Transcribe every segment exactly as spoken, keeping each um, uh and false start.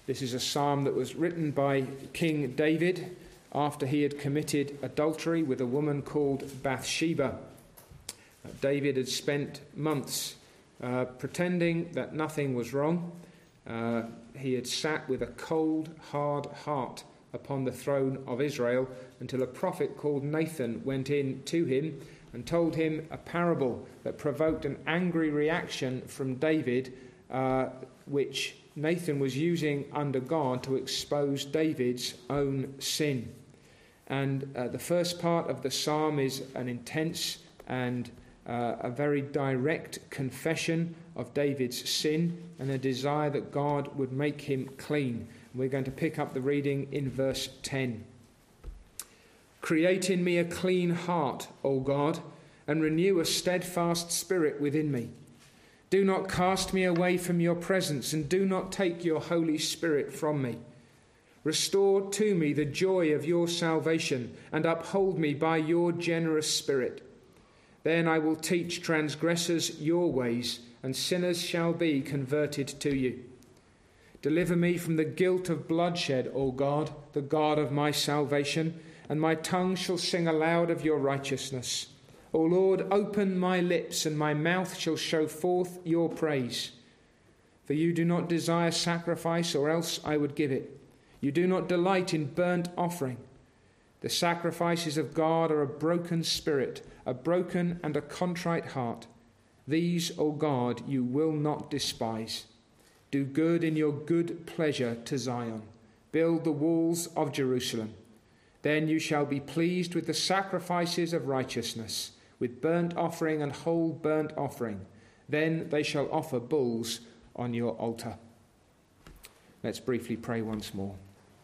This is a psalm that was written by King David after he had committed adultery with a woman called Bathsheba. Uh, David had spent months uh, pretending that nothing was wrong. Uh, he had sat with a cold, hard heart upon the throne of Israel until a prophet called Nathan went in to him and told him a parable that provoked an angry reaction from David, uh, which Nathan was using under God to expose David's own sin. And uh, the first part of the psalm is an intense and uh, a very direct confession of David's sin and a desire that God would make him clean. We're going to pick up the reading in verse ten. Create in me a clean heart, O God, and renew a steadfast spirit within me. Do not cast me away from your presence, and do not take your Holy Spirit from me. Restore to me the joy of your salvation, and uphold me by your generous spirit. Then I will teach transgressors your ways, and sinners shall be converted to you. Deliver me from the guilt of bloodshed, O God, the God of my salvation, and my tongue shall sing aloud of your righteousness. O Lord, open my lips, and my mouth shall show forth your praise. For you do not desire sacrifice, or else I would give it. You do not delight in burnt offering. The sacrifices of God are a broken spirit, a broken and a contrite heart. These, O God, you will not despise. Do good in your good pleasure to Zion. Build the walls of Jerusalem. Then you shall be pleased with the sacrifices of righteousness, with burnt offering and whole burnt offering. Then they shall offer bulls on your altar. Let's briefly pray once more.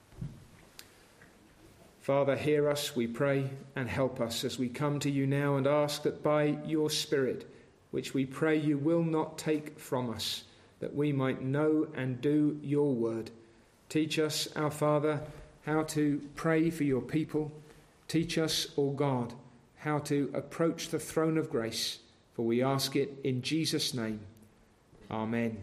Father, hear us, we pray, and help us as we come to you now and ask that by your Spirit, which we pray you will not take from us, that we might know and do your word. Teach us, our Father, how to pray for your people. Teach us, O God, how to approach the throne of grace, for we ask it in Jesus' name. Amen.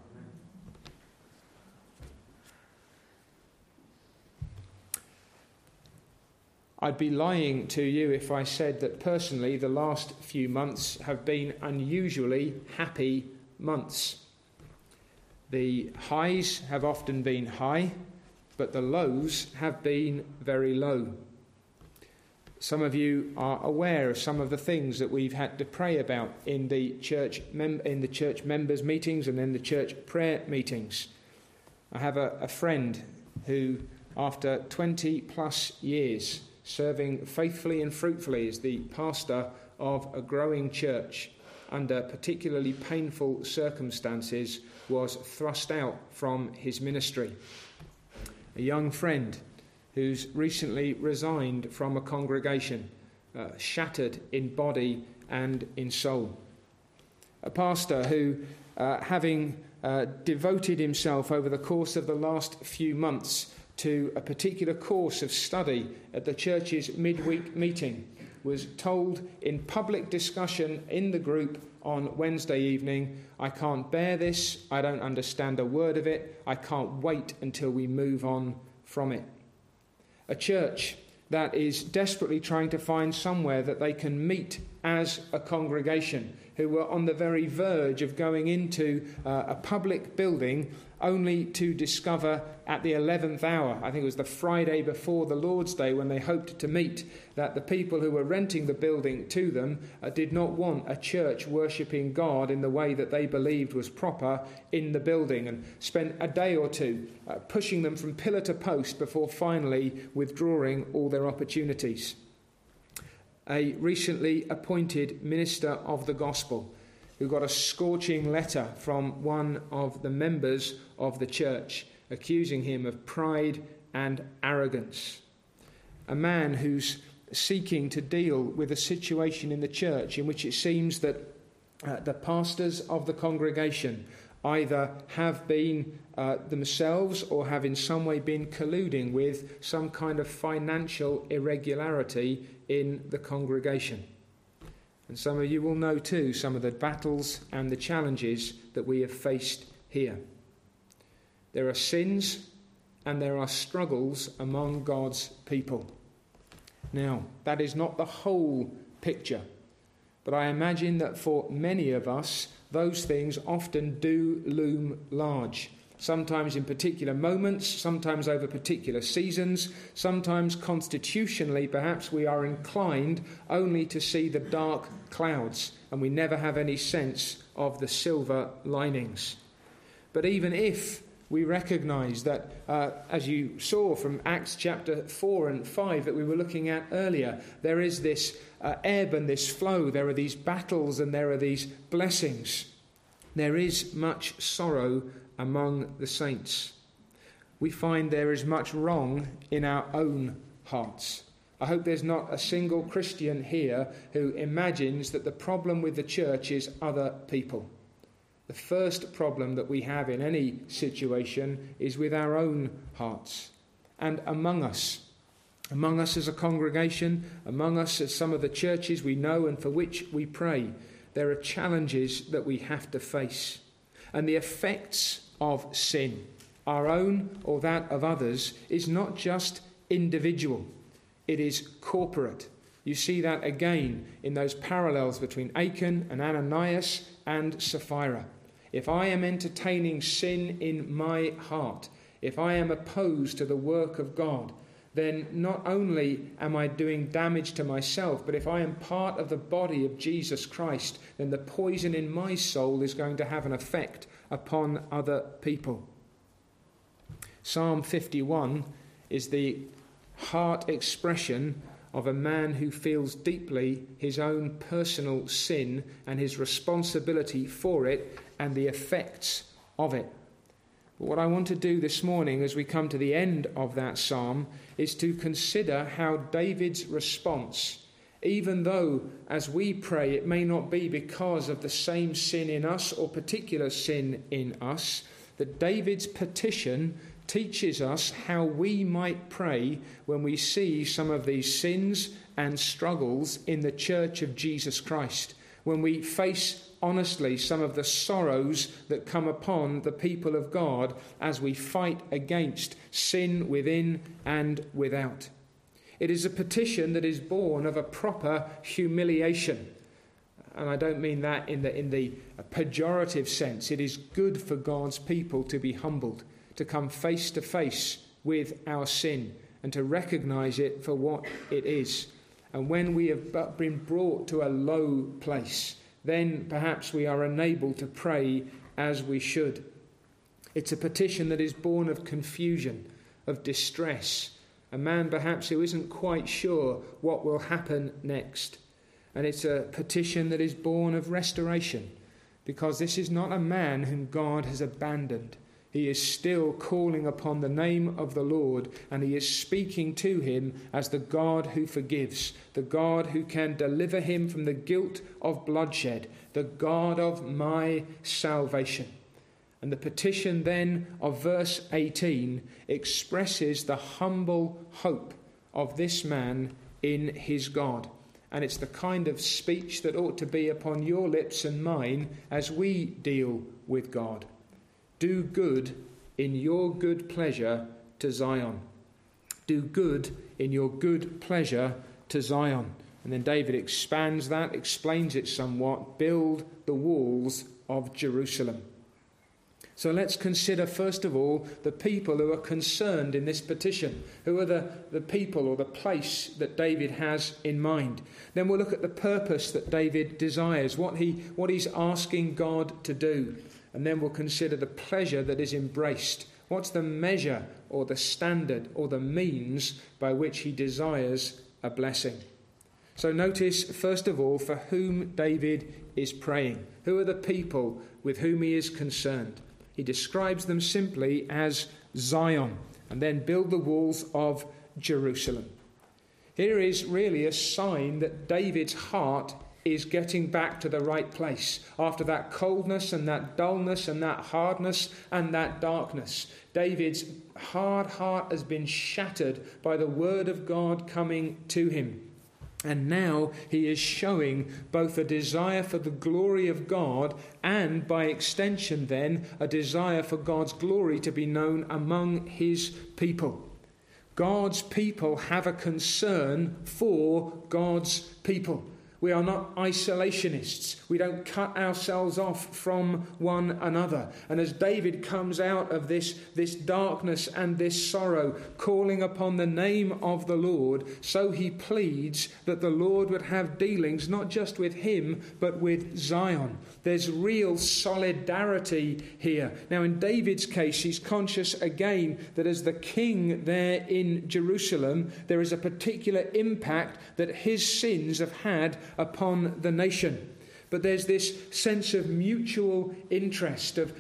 I'd be lying to you if I said that personally the last few months have been unusually happy months. The highs have often been high, but the lows have been very low. Some of you are aware of some of the things that we've had to pray about in the church mem- in the church members' meetings and in the church prayer meetings. I have a, a friend who, after twenty plus years, serving faithfully and fruitfully as the pastor of a growing church under particularly painful circumstances, was thrust out from his ministry. A young friend who's recently resigned from a congregation, uh, shattered in body and in soul. A pastor who, uh, having uh, devoted himself over the course of the last few months to a particular course of study at the church's midweek meeting, was told in public discussion in the group on Wednesday evening, I can't bear this, I don't understand a word of it, I can't wait until we move on from it. A church that is desperately trying to find somewhere that they can meet as a congregation, who were on the very verge of going into uh, a public building only to discover at the eleventh hour, I think it was the Friday before the Lord's Day when they hoped to meet, that the people who were renting the building to them uh, did not want a church worshipping God in the way that they believed was proper in the building, and spent a day or two uh, pushing them from pillar to post before finally withdrawing all their opportunities. A recently appointed minister of the gospel who got a scorching letter from one of the members of the church accusing him of pride and arrogance. A man who's seeking to deal with a situation in the church in which it seems that uh, the pastors of the congregation either have been uh, themselves or have in some way been colluding with some kind of financial irregularity in the congregation. And some of you will know too some of the battles and the challenges that we have faced here. There are sins and there are struggles among God's people. Now, that is not the whole picture, but I imagine that for many of us, those things often do loom large. Sometimes in particular moments, sometimes over particular seasons, sometimes constitutionally perhaps we are inclined only to see the dark clouds and we never have any sense of the silver linings. But even if we recognise that, uh, as you saw from Acts chapter four and five that we were looking at earlier, there is this uh, ebb and this flow, there are these battles and there are these blessings. There is much sorrow among the saints. We find there is much wrong in our own hearts. I hope there's not a single Christian here who imagines that the problem with the church is other people. The first problem that we have in any situation is with our own hearts and among us. Among us as a congregation, among us as some of the churches we know and for which we pray, there are challenges that we have to face. And the effects of sin, our own or that of others, is not just individual, it is corporate. You see that again in those parallels between Achan and Ananias and Sapphira. If I am entertaining sin in my heart, if I am opposed to the work of God, then not only am I doing damage to myself, but if I am part of the body of Jesus Christ, then the poison in my soul is going to have an effect upon other people. Psalm fifty-one is the heart expression of a man who feels deeply his own personal sin and his responsibility for it and the effects of it. But what I want to do this morning as we come to the end of that psalm is to consider how David's response, even though as we pray it may not be because of the same sin in us or particular sin in us, that David's petition teaches us how we might pray when we see some of these sins and struggles in the church of Jesus Christ, when we face honestly some of the sorrows that come upon the people of God as we fight against sin within and without. It is a petition that is born of a proper humiliation. And I don't mean that in the, in the pejorative sense. It is good for God's people to be humbled, to come face to face with our sin and to recognise it for what it is. And when we have been brought to a low place, then perhaps we are unable to pray as we should. It's a petition that is born of confusion, of distress, a man perhaps who isn't quite sure what will happen next. And it's a petition that is born of restoration, because this is not a man whom God has abandoned. He is still calling upon the name of the Lord, and he is speaking to him as the God who forgives, the God who can deliver him from the guilt of bloodshed, the God of my salvation. And the petition then of verse eighteen expresses the humble hope of this man in his God. And it's the kind of speech that ought to be upon your lips and mine as we deal with God. Do good in your good pleasure to Zion. Do good in your good pleasure to Zion. And then David expands that, explains it somewhat. Build the walls of Jerusalem. So let's consider first of all the people who are concerned in this petition. Who are the, the people or the place that David has in mind? Then we'll look at the purpose that David desires, what he what he's asking God to do. And then we'll consider the pleasure that is embraced. What's the measure or the standard or the means by which he desires a blessing? So notice, first of all, for whom David is praying. Who are the people with whom he is concerned? He describes them simply as Zion, and then build the walls of Jerusalem. Here is really a sign that David's heart is getting back to the right place after that coldness and that dullness and that hardness and that darkness. David's hard heart has been shattered by the word of God coming to him. And now he is showing both a desire for the glory of God and, by extension then, a desire for God's glory to be known among his people. God's people have a concern for God's people. We are not isolationists. We don't cut ourselves off from one another. And as David comes out of this, this darkness and this sorrow, calling upon the name of the Lord, so he pleads that the Lord would have dealings not just with him, but with Zion. There's real solidarity here. Now, in David's case, he's conscious again that as the king there in Jerusalem, there is a particular impact that his sins have had upon the nation. But there's this sense of mutual interest, of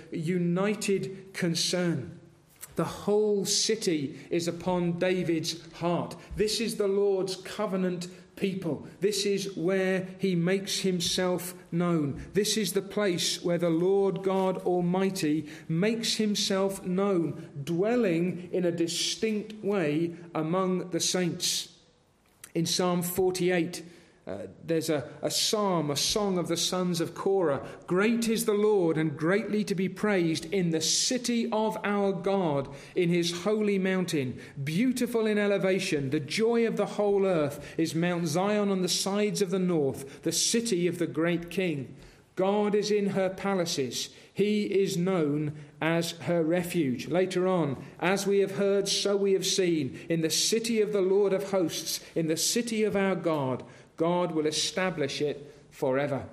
united concern. The whole city is upon David's heart. This is the Lord's covenant people. This is where he makes himself known. This is the place where the Lord God Almighty makes himself known, dwelling in a distinct way among the saints. In Psalm forty-eight, Uh, there's a, a psalm, a song of the sons of Korah. Great is the Lord and greatly to be praised in the city of our God, in his holy mountain. Beautiful in elevation, the joy of the whole earth is Mount Zion on the sides of the north, the city of the great King. God is in her palaces. He is known as her refuge. Later on, as we have heard, so we have seen. In the city of the Lord of hosts, in the city of our God, God will establish it forever.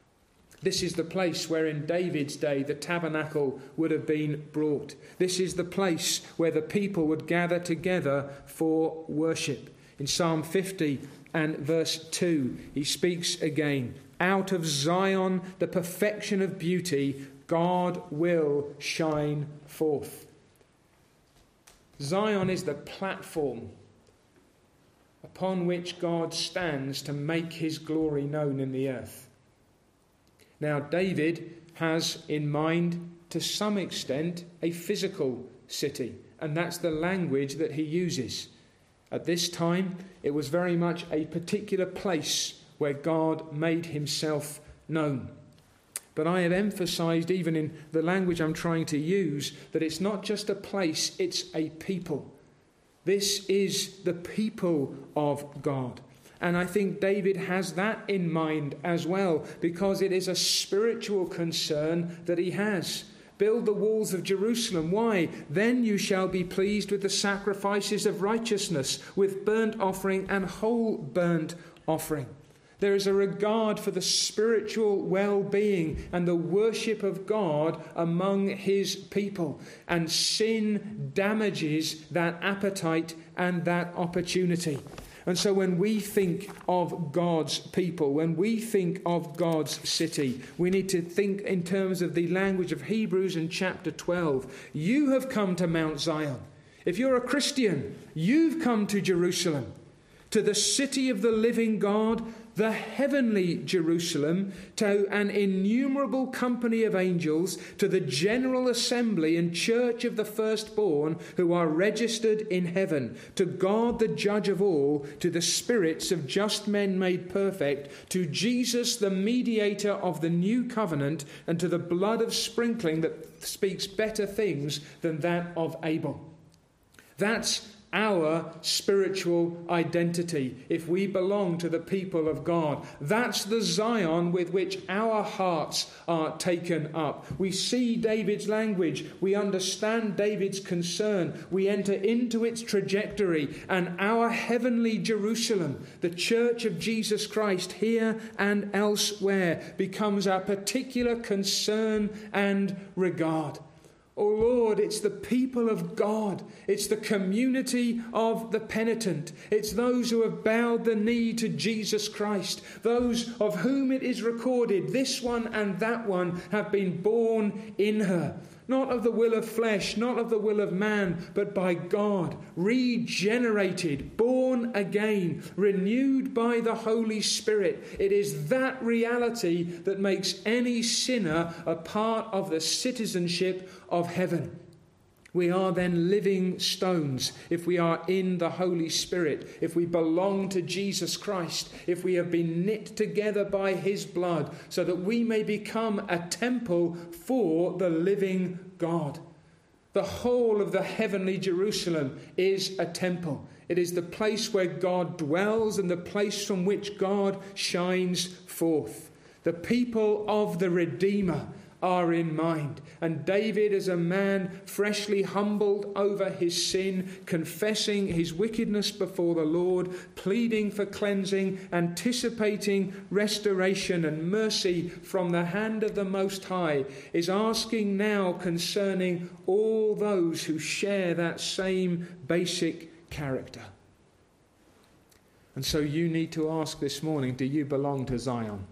This is the place where in David's day the tabernacle would have been brought. This is the place where the people would gather together for worship. In Psalm fifty and verse two, he speaks again. Out of Zion, the perfection of beauty, God will shine forth. Zion is the platform upon which God stands to make his glory known in the earth. Now, David has in mind, to some extent, a physical city, and that's the language that he uses. At this time, it was very much a particular place where God made himself known. But I have emphasized, even in the language I'm trying to use, that it's not just a place, it's a people. This is the people of God. And I think David has that in mind as well, because it is a spiritual concern that he has. Build the walls of Jerusalem. Why? Then you shall be pleased with the sacrifices of righteousness, with burnt offering and whole burnt offering. There is a regard for the spiritual well-being and the worship of God among his people. And sin damages that appetite and that opportunity. And so when we think of God's people, when we think of God's city, we need to think in terms of the language of Hebrews in chapter twelve. You have come to Mount Zion. If you're a Christian, you've come to Jerusalem, to the city of the living God, the heavenly Jerusalem, to an innumerable company of angels, to the general assembly and church of the firstborn who are registered in heaven, to God the judge of all, to the spirits of just men made perfect, to Jesus the mediator of the new covenant, and to the blood of sprinkling that speaks better things than that of Abel. That's our spiritual identity, if we belong to the people of God. That's the Zion with which our hearts are taken up. We see David's language. We understand David's concern. We enter into its trajectory. And our heavenly Jerusalem, the church of Jesus Christ here and elsewhere, becomes our particular concern and regard. Oh Lord, it's the people of God. It's the community of the penitent. It's those who have bowed the knee to Jesus Christ. Those of whom it is recorded, this one and that one have been born in her. Not of the will of flesh, not of the will of man, but by God, regenerated, born again, renewed by the Holy Spirit. It is that reality that makes any sinner a part of the citizenship of heaven. We are then living stones if we are in the Holy Spirit, if we belong to Jesus Christ, if we have been knit together by his blood, so that we may become a temple for the living God. The whole of the heavenly Jerusalem is a temple. It is the place where God dwells and the place from which God shines forth. The people of the Redeemer are in mind. And David, as a man freshly humbled over his sin, confessing his wickedness before the Lord, pleading for cleansing, anticipating restoration and mercy from the hand of the Most High, is asking now concerning all those who share that same basic character. And so you need to ask this morning, do you belong to Zion?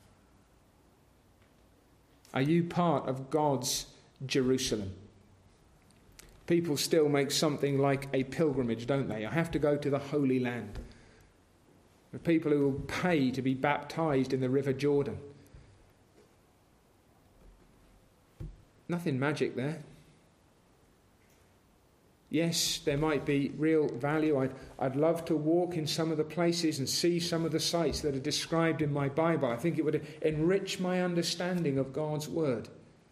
Are you part of God's Jerusalem? People still make something like a pilgrimage, don't they? I have to go to the Holy Land. The people who will pay to be baptized in the River Jordan. Nothing magic there. Yes, there might be real value. I'd, I'd love to walk in some of the places and see some of the sites that are described in my Bible. I think it would enrich my understanding of God's word.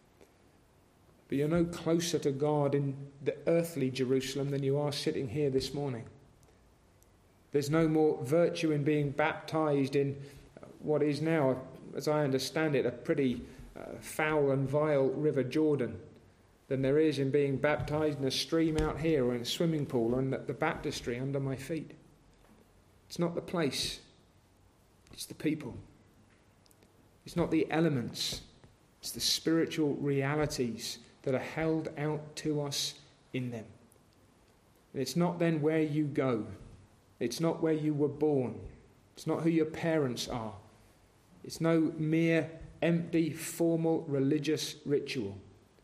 But you're no closer to God in the earthly Jerusalem than you are sitting here this morning. There's no more virtue in being baptized in what is now, as I understand it, a pretty uh, foul and vile River Jordan than there is in being baptized in a stream out here or in a swimming pool or in the, the baptistry under my feet. It's not the place. It's the people. It's not the elements. It's the spiritual realities that are held out to us in them. And it's not then where you go. It's not where you were born. It's not who your parents are. It's no mere empty, formal religious ritual.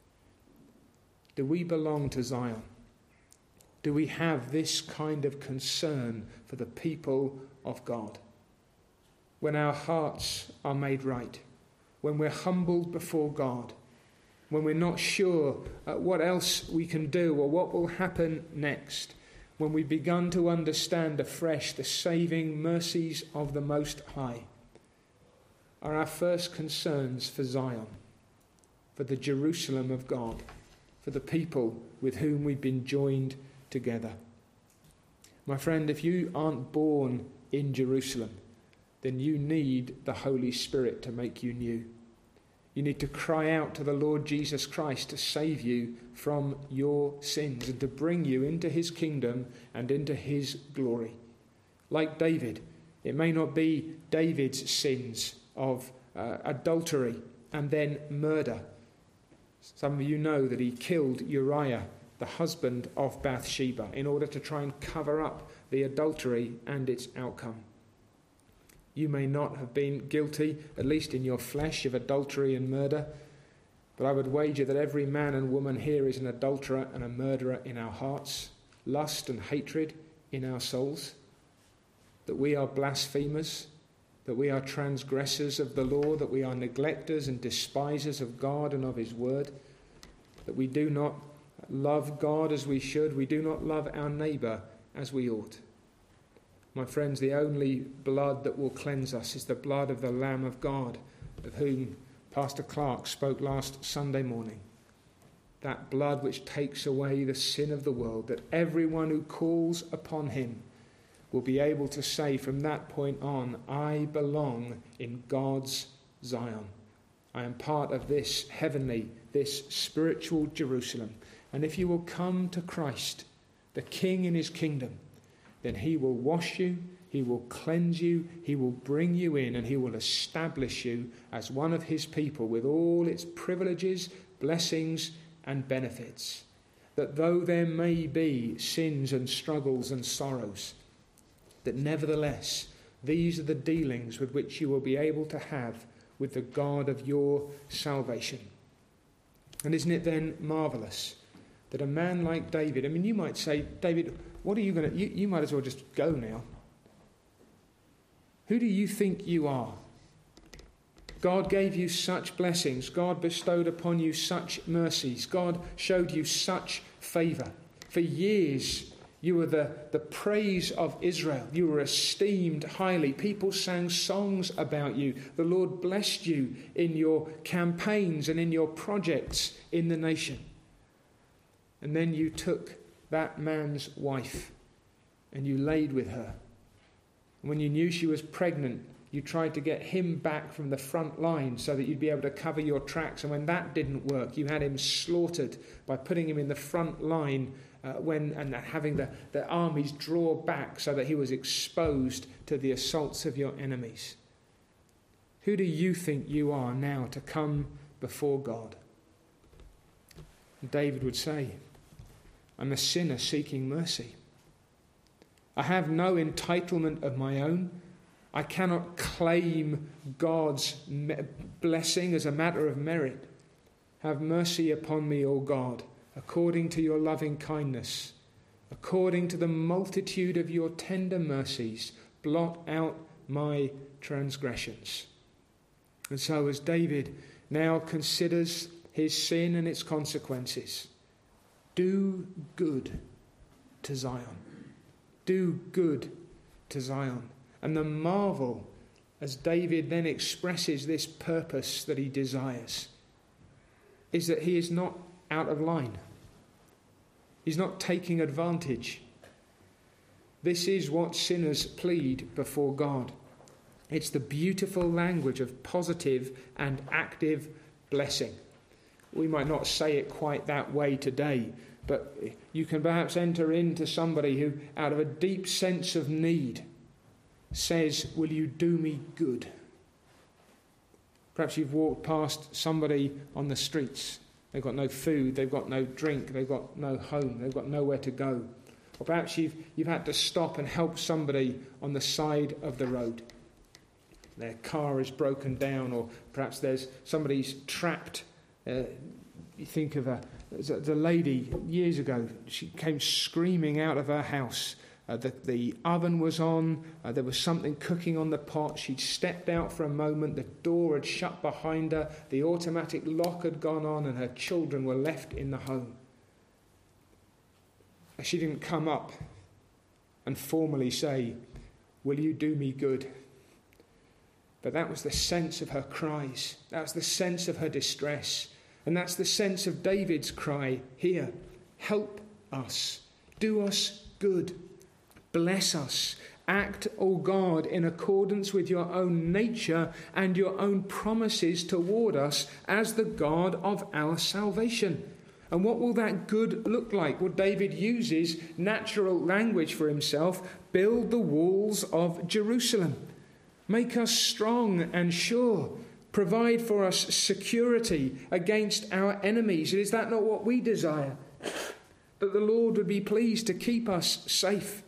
Do we belong to Zion? Do we have this kind of concern for the people of God? When our hearts are made right, when we're humbled before God, when we're not sure uh, what else we can do or what will happen next, when we've begun to understand afresh the saving mercies of the Most High, are our first concerns for Zion, for the Jerusalem of God, for the people with whom we've been joined together. My friend, if you aren't born in Jerusalem, then you need the Holy Spirit to make you new. You need to cry out to the Lord Jesus Christ to save you from your sins and to bring you into his kingdom and into his glory. Like David, it may not be David's sins of uh, adultery and then murder. Some of you know that he killed Uriah, the husband of Bathsheba, in order to try and cover up the adultery and its outcome. You may not have been guilty, at least in your flesh, of adultery and murder, but I would wager that every man and woman here is an adulterer and a murderer in our hearts, lust and hatred in our souls, that we are blasphemers, that we are transgressors of the law, that we are neglectors and despisers of God and of his word, that we do not love God as we should, we do not love our neighbour as we ought. My friends, the only blood that will cleanse us is the blood of the Lamb of God, of whom Pastor Clark spoke last Sunday morning. That blood which takes away the sin of the world, that everyone who calls upon him will be able to say from that point on, I belong in God's Zion. I am part of this heavenly, this spiritual Jerusalem. And if you will come to Christ, the King in his kingdom, then he will wash you, he will cleanse you, he will bring you in, and he will establish you as one of his people with all its privileges, blessings, and benefits. That though there may be sins and struggles and sorrows, that nevertheless, these are the dealings with which you will be able to have with the God of your salvation. And isn't it then marvellous that a man like David, I mean, you might say, David, what are you going to, you, you might as well just go now. Who do you think you are? God gave you such blessings. God bestowed upon you such mercies. God showed you such favour. For years, you were the, the praise of Israel. You were esteemed highly. People sang songs about you. The Lord blessed you in your campaigns and in your projects in the nation. And then you took that man's wife and you laid with her. When you knew she was pregnant, you tried to get him back from the front line so that you'd be able to cover your tracks. And when that didn't work, you had him slaughtered by putting him in the front line uh, when and having the, the armies draw back so that he was exposed to the assaults of your enemies. Who do you think you are now to come before God? David would say, I'm a sinner seeking mercy. I have no entitlement of my own. I cannot claim God's blessing as a matter of merit. Have mercy upon me, O God, according to your loving kindness, according to the multitude of your tender mercies. Blot out my transgressions. And so as David now considers his sin and its consequences, do good to Zion. Do good to Zion. And the marvel, as David then expresses this purpose that he desires, is that he is not out of line. He's not taking advantage. This is what sinners plead before God. It's the beautiful language of positive and active blessing. We might not say it quite that way today, but you can perhaps enter into somebody who, out of a deep sense of need, says, will you do me good? Perhaps you've walked past somebody on the streets. They've got no food, they've got no drink, they've got no home, they've got nowhere to go. Or perhaps you've, you've had to stop and help somebody on the side of the road. Their car is broken down, or perhaps there's somebody's trapped. Uh, you think of a, the lady years ago, she came screaming out of her house. Uh, the, the oven was on, uh, there was something cooking on the pot. She'd stepped out for a moment, the door had shut behind her, the automatic lock had gone on, and her children were left in the home. She didn't come up and formally say, will you do me good? But that was the sense of her cries. That was the sense of her distress. And that's the sense of David's cry here. Help us. Do us good. Bless us. Act, O God, in accordance with your own nature and your own promises toward us as the God of our salvation. And what will that good look like? Well, David uses natural language for himself. Build the walls of Jerusalem. Make us strong and sure. Provide for us security against our enemies. Is that not what we desire? That the Lord would be pleased to keep us safe.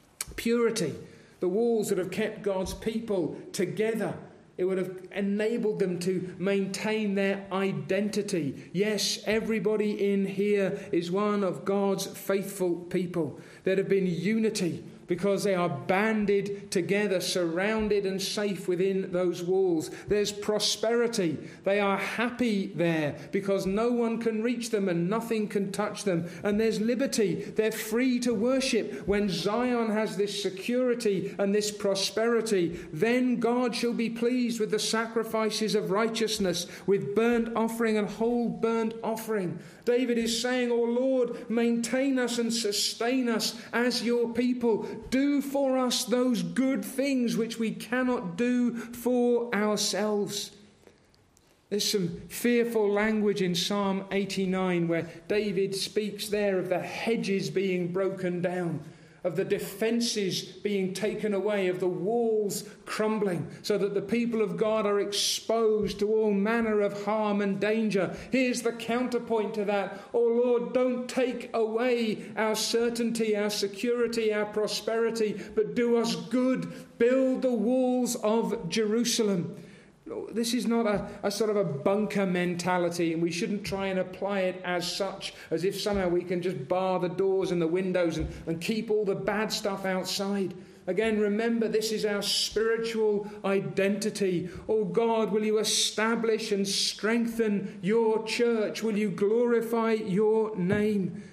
Purity, the walls that have kept God's people together. It would have enabled them to maintain their identity. Yes, everybody in here is one of God's faithful people. There'd have been unity because they are banded together, surrounded and safe within those walls. There's prosperity. They are happy there because no one can reach them and nothing can touch them. And there's liberty. They're free to worship. When Zion has this security and this prosperity, then God shall be pleased with the sacrifices of righteousness, with burnt offering and whole burnt offering. David is saying, "O Lord, maintain us and sustain us as your people. Do for us those good things which we cannot do for ourselves." There's some fearful language in Psalm eighty-nine where David speaks there of the hedges being broken down, of the defences being taken away, of the walls crumbling, so that the people of God are exposed to all manner of harm and danger. Here's the counterpoint to that. Oh Lord, don't take away our certainty, our security, our prosperity, but do us good. Build the walls of Jerusalem. This is not a, a sort of a bunker mentality, and we shouldn't try and apply it as such, as if somehow we can just bar the doors and the windows and, and keep all the bad stuff outside. Again, remember, this is our spiritual identity. Oh God, will you establish and strengthen your church? Will you glorify your name?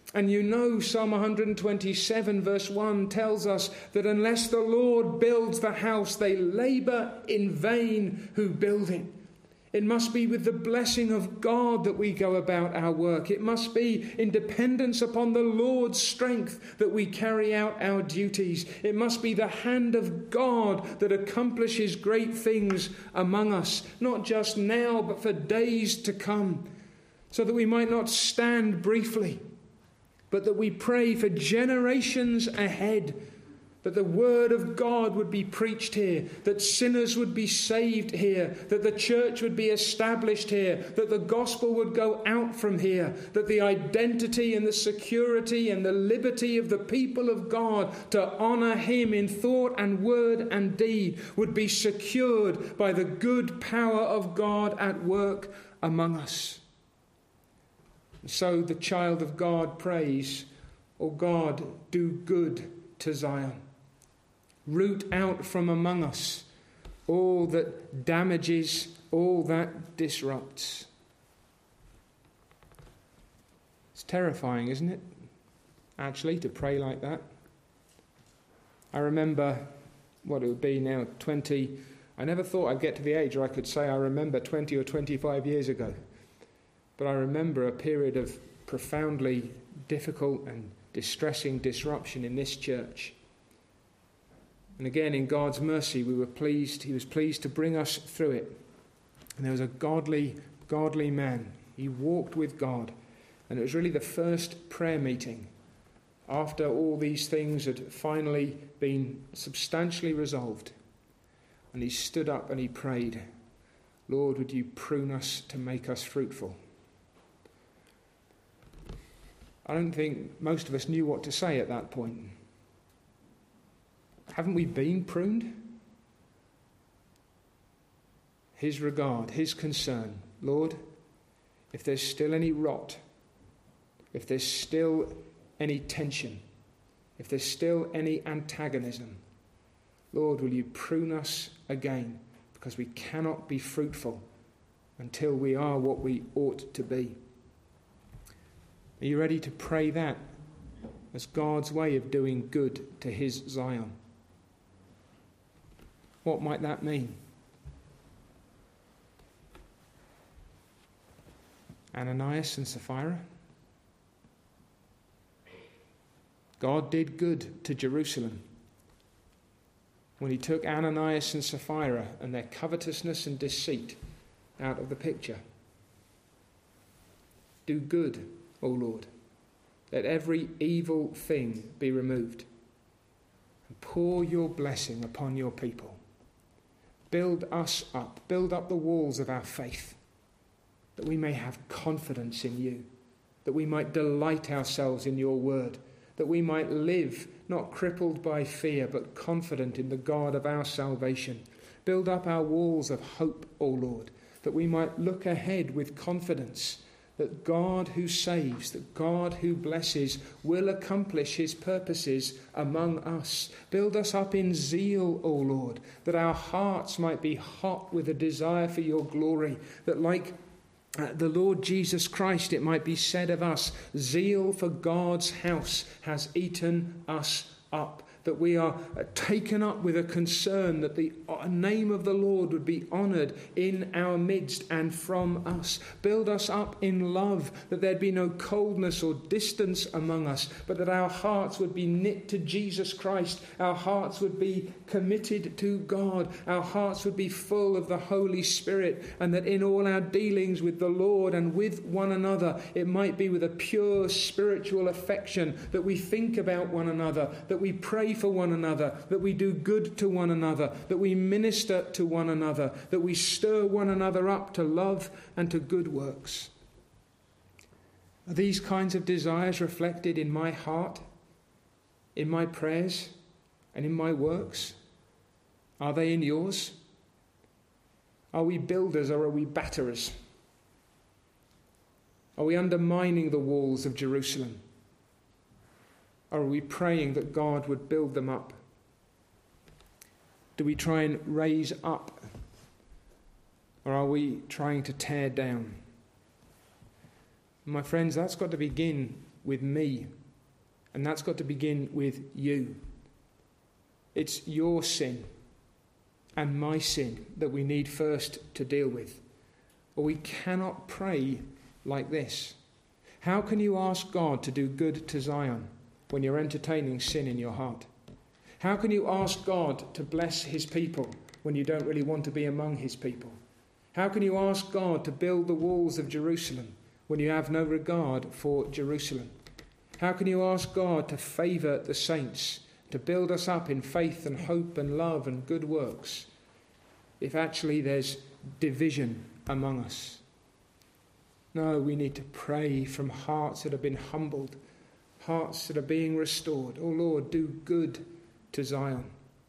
And you know Psalm one twenty-seven verse one tells us that unless the Lord builds the house, they labour in vain who build it. It must be with the blessing of God that we go about our work. It must be in dependence upon the Lord's strength that we carry out our duties. It must be the hand of God that accomplishes great things among us, not just now, but for days to come, so that we might not stand briefly, but that we pray for generations ahead, that the word of God would be preached here, that sinners would be saved here, that the church would be established here, that the gospel would go out from here, that the identity and the security and the liberty of the people of God to honour him in thought and word and deed would be secured by the good power of God at work among us. So the child of God prays, "O God, do good to Zion. Root out from among us all that damages, all that disrupts." It's terrifying, isn't it? Actually, to pray like that. I remember what it would be now, twenty. I never thought I'd get to the age where I could say I remember twenty or twenty-five years ago. But I remember a period of profoundly difficult and distressing disruption in this church. And again, in God's mercy, we were pleased, he was pleased to bring us through it. And there was a godly, godly man. He walked with God. And it was really the first prayer meeting after all these things had finally been substantially resolved. And he stood up and he prayed, "Lord, would you prune us to make us fruitful?" I don't think most of us knew what to say at that point. Haven't we been pruned? His regard, his concern, "Lord, if there's still any rot, if there's still any tension, if there's still any antagonism, Lord, will you prune us again, because we cannot be fruitful until we are what we ought to be." Are you ready to pray that as God's way of doing good to his Zion? What might that mean? Ananias and Sapphira? God did good to Jerusalem when he took Ananias and Sapphira and their covetousness and deceit out of the picture. Do good, O Lord. Let every evil thing be removed. And pour your blessing upon your people. Build us up. Build up the walls of our faith, that we may have confidence in you, that we might delight ourselves in your word, that we might live not crippled by fear, but confident in the God of our salvation. Build up our walls of hope, O Lord, that we might look ahead with confidence, that God who saves, that God who blesses, will accomplish his purposes among us. Build us up in zeal, O Lord, that our hearts might be hot with a desire for your glory, that like uh, the Lord Jesus Christ, it might be said of us, zeal for God's house has eaten us up. That we are taken up with a concern that the name of the Lord would be honoured in our midst and from us. Build us up in love, that there'd be no coldness or distance among us, but that our hearts would be knit to Jesus Christ. Our hearts would be committed to God. Our hearts would be full of the Holy Spirit, and that in all our dealings with the Lord and with one another, it might be with a pure spiritual affection, that we think about one another, that we pray for one another, that we do good to one another, that we minister to one another, that we stir one another up to love and to good works. Are these kinds of desires reflected in my heart, in my prayers, and in my works? Are they in yours? Are we builders or are we batterers? Are we undermining the walls of Jerusalem? Or are we praying that God would build them up? Do we try and raise up? Or are we trying to tear down? My friends, that's got to begin with me. And that's got to begin with you. It's your sin and my sin that we need first to deal with. Or we cannot pray like this. How can you ask God to do good to Zion when you're entertaining sin in your heart? How can you ask God to bless his people when you don't really want to be among his people? How can you ask God to build the walls of Jerusalem when you have no regard for Jerusalem? How can you ask God to favour the saints, to build us up in faith and hope and love and good works, if actually there's division among us? No, we need to pray from hearts that have been humbled, hearts that are being restored. Oh Lord, do good to Zion.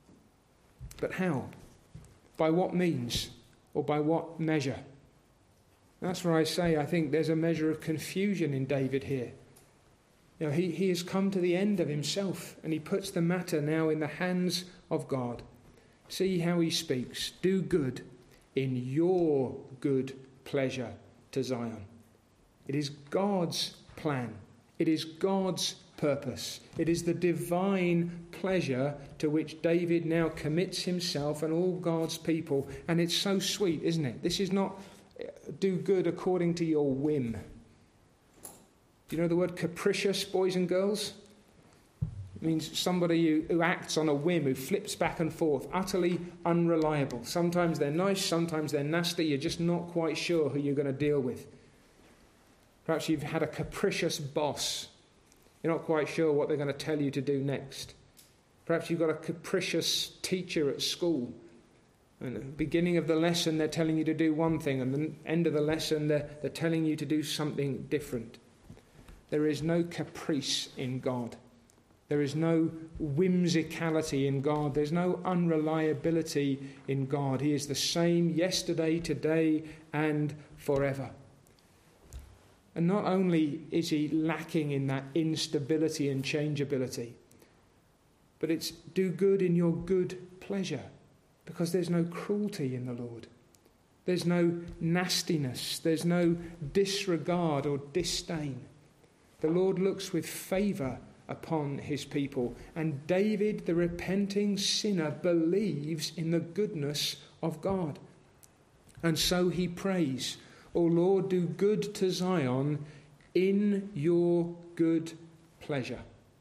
But how? By what means? Or by what measure? That's where I say I think there's a measure of confusion in David here. You know, he, he has come to the end of himself, and he puts the matter now in the hands of God. See how he speaks. Do good in your good pleasure to Zion. It is God's plan. It is God's purpose. It is the divine pleasure to which David now commits himself and all God's people. And it's so sweet, isn't it? This is not do good according to your whim. Do you know the word capricious, boys and girls? It means somebody who, who acts on a whim, who flips back and forth, utterly unreliable. Sometimes they're nice, sometimes they're nasty. You're just not quite sure who you're going to deal with. Perhaps you've had a capricious boss. You're not quite sure what they're going to tell you to do next. Perhaps you've got a capricious teacher at school. And at the beginning of the lesson, they're telling you to do one thing, and at the end of the lesson, they're, they're telling you to do something different. There is no caprice in God. There is no whimsicality in God. There's no unreliability in God. He is the same yesterday, today, and forever. And not only is he lacking in that instability and changeability, but it's do good in your good pleasure, because there's no cruelty in the Lord. There's no nastiness. There's no disregard or disdain. The Lord looks with favour upon his people. And David, the repenting sinner, believes in the goodness of God. And so he prays, O Lord, do good to Zion in your good pleasure.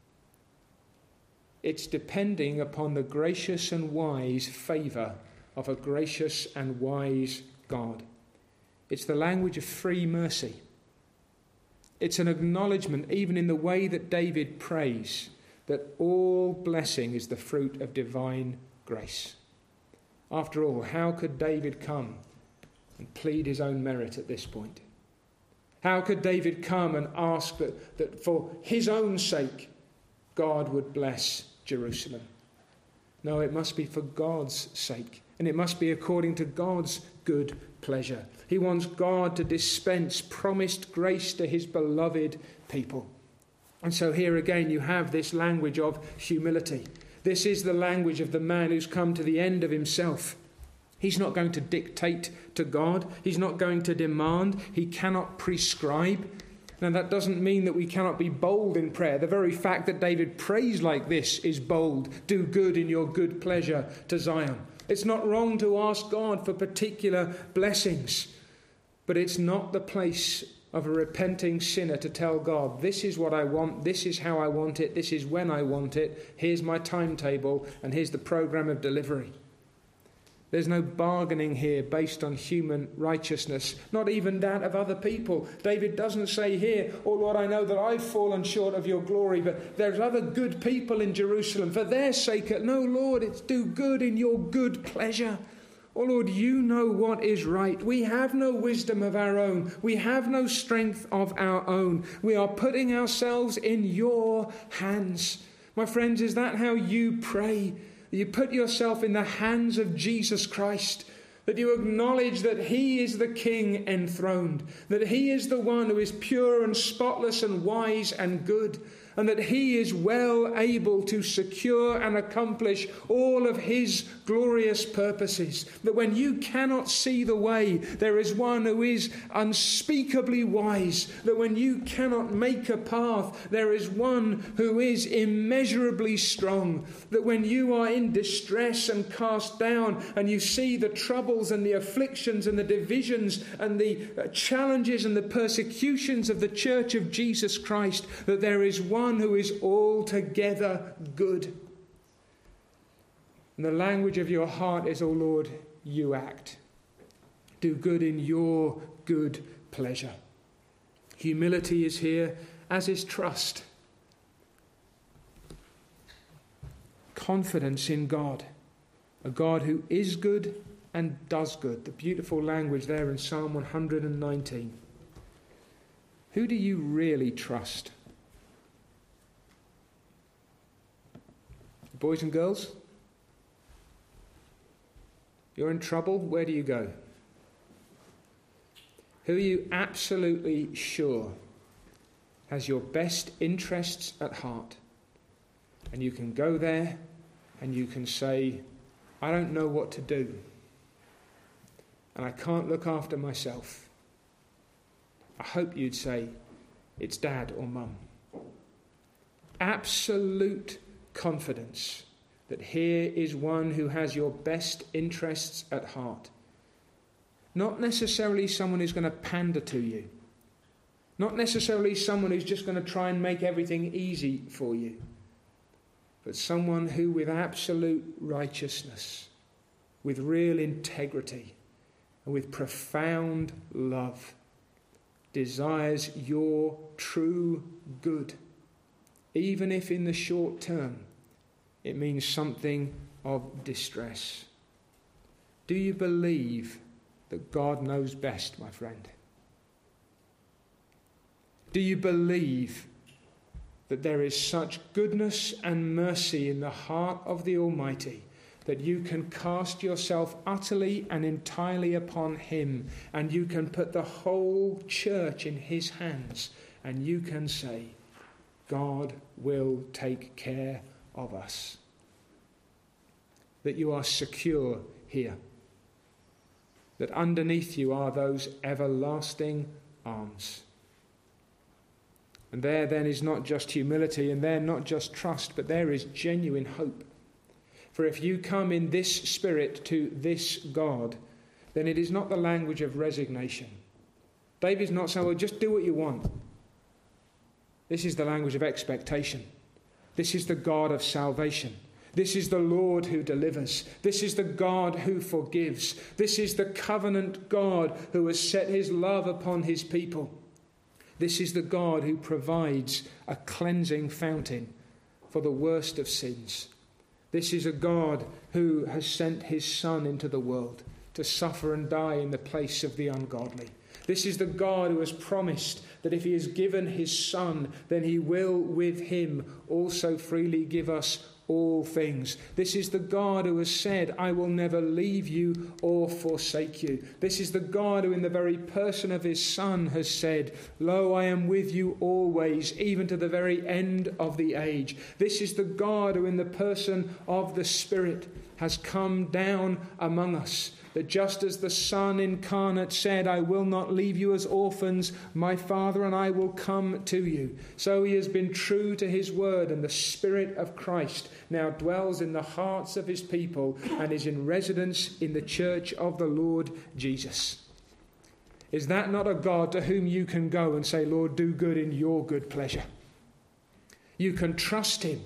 It's depending upon the gracious and wise favour of a gracious and wise God. It's the language of free mercy. It's an acknowledgement, even in the way that David prays, that all blessing is the fruit of divine grace. After all, how could David come and plead his own merit at this point? How could David come and ask that, that for his own sake God would bless Jerusalem? No, it must be for God's sake, and it must be according to God's good pleasure. He wants God to dispense promised grace to his beloved people. And so here again you have this language of humility. This is the language of the man who's come to the end of himself. He's not going to dictate to God. He's not going to demand. He cannot prescribe. Now, that doesn't mean that we cannot be bold in prayer. The very fact that David prays like this is bold. Do good in your good pleasure to Zion. It's not wrong to ask God for particular blessings, but it's not the place of a repenting sinner to tell God, this is what I want, this is how I want it, this is when I want it, here's my timetable, and here's the program of delivery. There's no bargaining here based on human righteousness, not even that of other people. David doesn't say here, oh Lord, I know that I've fallen short of your glory, but there's other good people in Jerusalem. For their sake, no, Lord, it's do good in your good pleasure. Oh Lord, you know what is right. We have no wisdom of our own. We have no strength of our own. We are putting ourselves in your hands. My friends, is that how you pray? You put yourself in the hands of Jesus Christ, that you acknowledge that he is the King enthroned, that he is the one who is pure and spotless and wise and good, and that he is well able to secure and accomplish all of his glorious purposes. That when you cannot see the way, there is one who is unspeakably wise. That when you cannot make a path, there is one who is immeasurably strong. That when you are in distress and cast down, and you see the troubles and the afflictions and the divisions and the challenges and the persecutions of the Church of Jesus Christ, that there is one who is altogether good. And the language of your heart is, "O Lord, you act. Do good in your good pleasure." Humility is here, as is trust. Confidence in God, a God who is good and does good. The beautiful language there in Psalm one hundred nineteen. Who do you really trust? Boys and girls, you're in trouble, where do you go? Who are you absolutely sure has your best interests at heart? And you can go there and you can say, "I don't know what to do, and I can't look after myself." I hope you'd say, "It's Dad or Mum." Absolute confidence that here is one who has your best interests at heart. Not necessarily someone who's going to pander to you. Not necessarily someone who's just going to try and make everything easy for you. But someone who, with absolute righteousness, with real integrity, and with profound love, desires your true good, even if in the short term it means something of distress. Do you believe that God knows best, my friend? Do you believe that there is such goodness and mercy in the heart of the Almighty that you can cast yourself utterly and entirely upon him, and you can put the whole church in his hands, and you can say, "God will take care of us"? That you are secure here. That underneath you are those everlasting arms. And there then is not just humility, and there not just trust, but there is genuine hope. For if you come in this spirit to this God, then it is not the language of resignation. David's not saying, "Well, just do what you want." This is the language of expectation. This is the God of salvation. This is the Lord who delivers. This is the God who forgives. This is the covenant God who has set his love upon his people. This is the God who provides a cleansing fountain for the worst of sins. This is a God who has sent his Son into the world to suffer and die in the place of the ungodly. This is the God who has promised that if he has given his Son, then he will with him also freely give us all things. This is the God who has said, "I will never leave you or forsake you." This is the God who in the very person of his Son has said, "Lo, I am with you always, even to the very end of the age." This is the God who in the person of the Spirit has come down among us, that just as the Son incarnate said, "I will not leave you as orphans, my Father and I will come to you," so he has been true to his word, and the Spirit of Christ now dwells in the hearts of his people and is in residence in the church of the Lord Jesus. Is that not a God to whom you can go and say, "Lord, do good in your good pleasure"? You can trust him.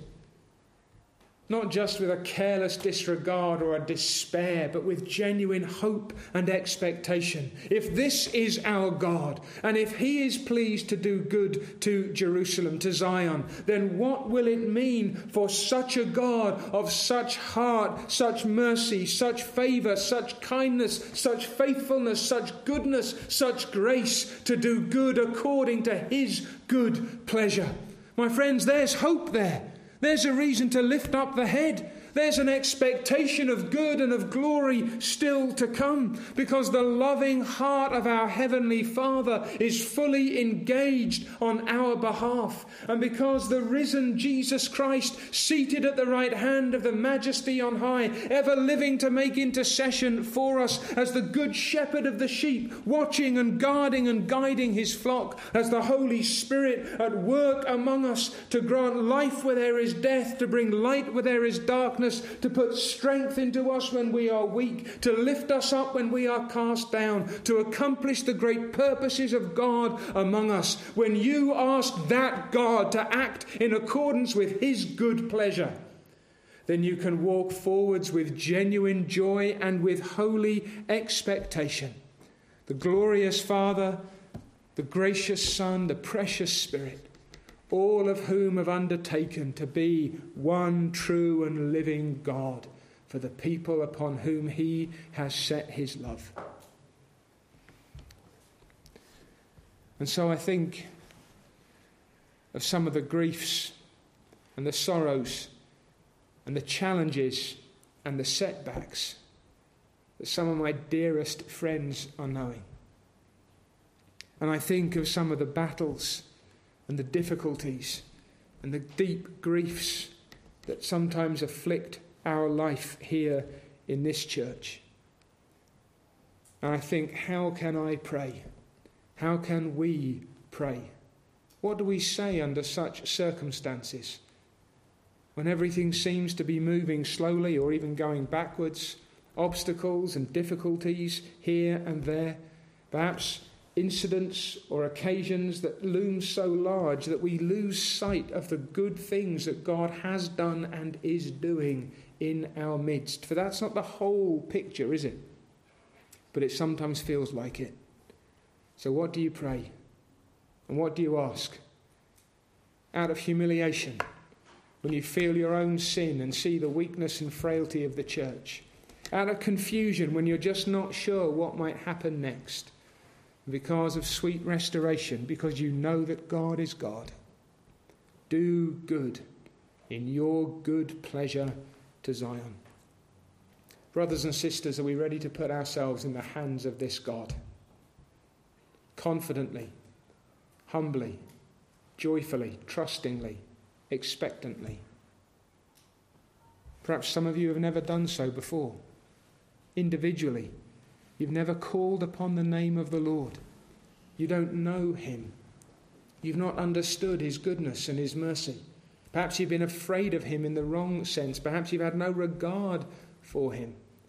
Not just with a careless disregard or a despair, but with genuine hope and expectation. If this is our God, and if he is pleased to do good to Jerusalem, to Zion, then what will it mean for such a God of such heart, such mercy, such favour, such kindness, such faithfulness, such goodness, such grace, to do good according to his good pleasure? My friends, there's hope there. There's a reason to lift up the head. There's an expectation of good and of glory still to come, because the loving heart of our Heavenly Father is fully engaged on our behalf, and because the risen Jesus Christ, seated at the right hand of the Majesty on high, ever living to make intercession for us as the good shepherd of the sheep, watching and guarding and guiding his flock, as the Holy Spirit at work among us to grant life where there is death, to bring light where there is darkness, to put strength into us when we are weak, to lift us up when we are cast down, to accomplish the great purposes of God among us. When you ask that God to act in accordance with his good pleasure, then you can walk forwards with genuine joy and with holy expectation. The glorious Father, the gracious Son, the precious Spirit, all of whom have undertaken to be one true and living God for the people upon whom he has set his love. And so I think of some of the griefs and the sorrows and the challenges and the setbacks that some of my dearest friends are knowing. And I think of some of the battles and the difficulties and the deep griefs that sometimes afflict our life here in this church. And I think, how can I pray? How can we pray? What do we say under such circumstances? When everything seems to be moving slowly or even going backwards, obstacles and difficulties here and there, perhaps incidents or occasions that loom so large that we lose sight of the good things that God has done and is doing in our midst. For that's not the whole picture, is it? But it sometimes feels like it. So what do you pray? And what do you ask? Out of humiliation, when you feel your own sin and see the weakness and frailty of the church. Out of confusion, when you're just not sure what might happen next. Because of sweet restoration, because you know that God is God. Do good in your good pleasure to Zion. Brothers and sisters, are we ready to put ourselves in the hands of this God? Confidently, humbly, joyfully, trustingly, expectantly. Perhaps some of you have never done so before. Individually, you've never called upon the name of the Lord. You don't know him. You've not understood his goodness and his mercy. Perhaps you've been afraid of him in the wrong sense. Perhaps you've had no regard for him.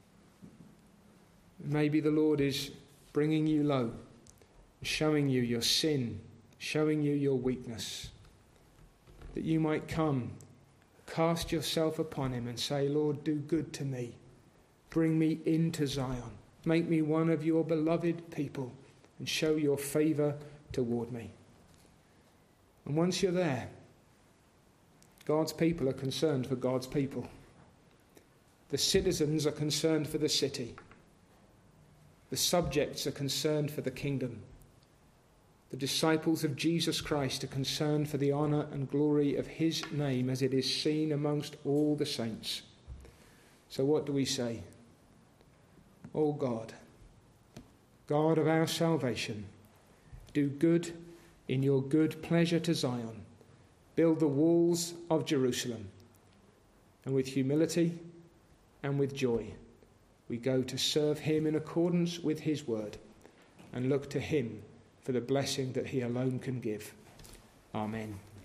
Maybe the Lord is bringing you low, showing you your sin, showing you your weakness, that you might come, cast yourself upon him and say, Lord, do good to me. Bring me into Zion. Make me one of your beloved people and show your favour toward me. And once you're there, God's people are concerned for God's people. The citizens are concerned for the city. The subjects are concerned for the kingdom. The disciples of Jesus Christ are concerned for the honour and glory of his name as it is seen amongst all the saints. So what do we say? O God, God of our salvation, do good in your good pleasure to Zion. Build the walls of Jerusalem. And with humility and with joy, we go to serve him in accordance with his word and look to him for the blessing that he alone can give. Amen.